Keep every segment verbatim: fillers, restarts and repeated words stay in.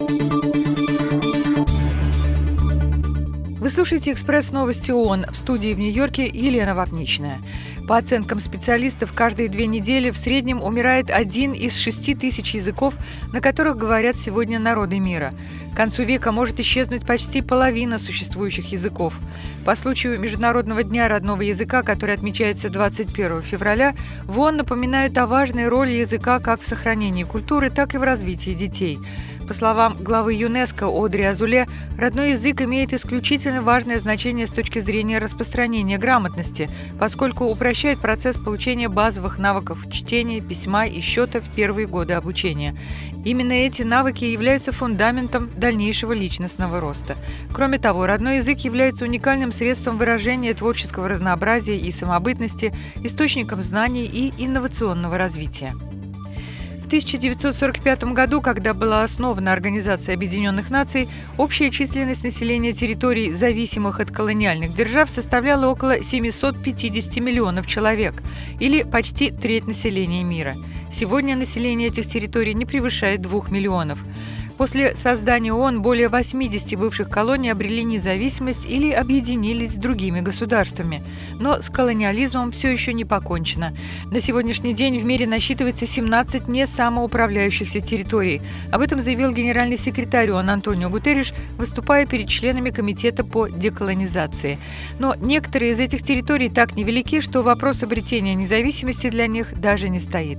Вы слушаете «Экспресс-новости ООН», в студии в Нью-Йорке Елена Вапничная. По оценкам специалистов, каждые две недели в среднем умирает один из шести тысяч языков, на которых говорят сегодня народы мира. К концу века может исчезнуть почти половина существующих языков. По случаю Международного дня родного языка, который отмечается двадцать первого февраля, в ООН напоминают о важной роли языка как в сохранении культуры, так и в развитии детей. По словам главы ЮНЕСКО Одри Азуле, родной язык имеет исключительно важное значение с точки зрения распространения грамотности, поскольку упрощает процесс получения базовых навыков чтения, письма и счета в первые годы обучения. Именно эти навыки являются фундаментом дальнейшего личностного роста. Кроме того, родной язык является уникальным средством выражения творческого разнообразия и самобытности, источником знаний и инновационного развития. В тысяча девятьсот сорок пятом году, когда была основана Организация Объединенных Наций, общая численность населения территорий, зависимых от колониальных держав, составляла около семьсот пятьдесят миллионов человек, или почти треть населения мира. Сегодня население этих территорий не превышает двух миллионов. После создания ООН более восьмидесяти бывших колоний обрели независимость или объединились с другими государствами. Но с колониализмом все еще не покончено. На сегодняшний день в мире насчитывается семнадцать не самоуправляющихся территорий. Об этом заявил генеральный секретарь ООН Антонио Гутерриш, выступая перед членами Комитета по деколонизации. Но некоторые из этих территорий так невелики, что вопрос обретения независимости для них даже не стоит.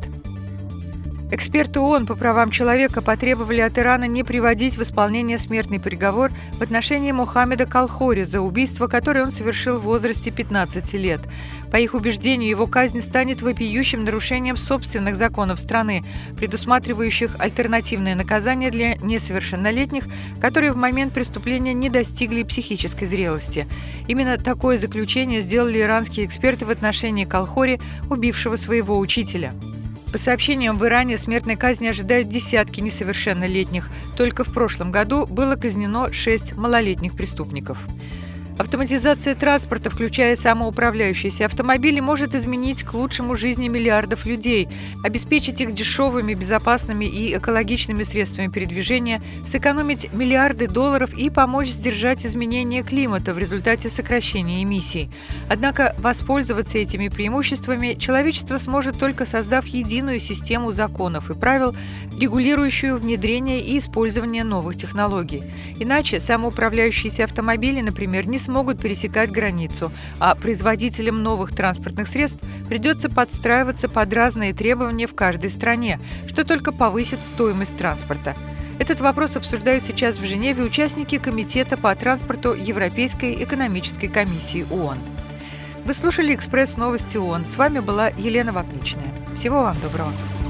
Эксперты ООН по правам человека потребовали от Ирана не приводить в исполнение смертный приговор в отношении Мохаммеда Колхори за убийство, которое он совершил в возрасте пятнадцати лет. По их убеждению, его казнь станет вопиющим нарушением собственных законов страны, предусматривающих альтернативное наказание для несовершеннолетних, которые в момент преступления не достигли психической зрелости. Именно такое заключение сделали иранские эксперты в отношении Колхори, убившего своего учителя. По сообщениям, в Иране смертной казни ожидают десятки несовершеннолетних. Только в прошлом году было казнено шесть малолетних преступников. Автоматизация транспорта, включая самоуправляющиеся автомобили, может изменить к лучшему жизни миллиардов людей, обеспечить их дешевыми, безопасными и экологичными средствами передвижения, сэкономить миллиарды долларов и помочь сдержать изменения климата в результате сокращения эмиссий. Однако воспользоваться этими преимуществами человечество сможет только создав единую систему законов и правил, регулирующую внедрение и использование новых технологий. Иначе самоуправляющиеся автомобили, например, не смогут пересекать границу, а производителям новых транспортных средств придется подстраиваться под разные требования в каждой стране, что только повысит стоимость транспорта. Этот вопрос обсуждают сейчас в Женеве участники Комитета по транспорту Европейской экономической комиссии ООН. Вы слушали «Экспресс-новости ООН». С вами была Елена Вапничная. Всего вам доброго.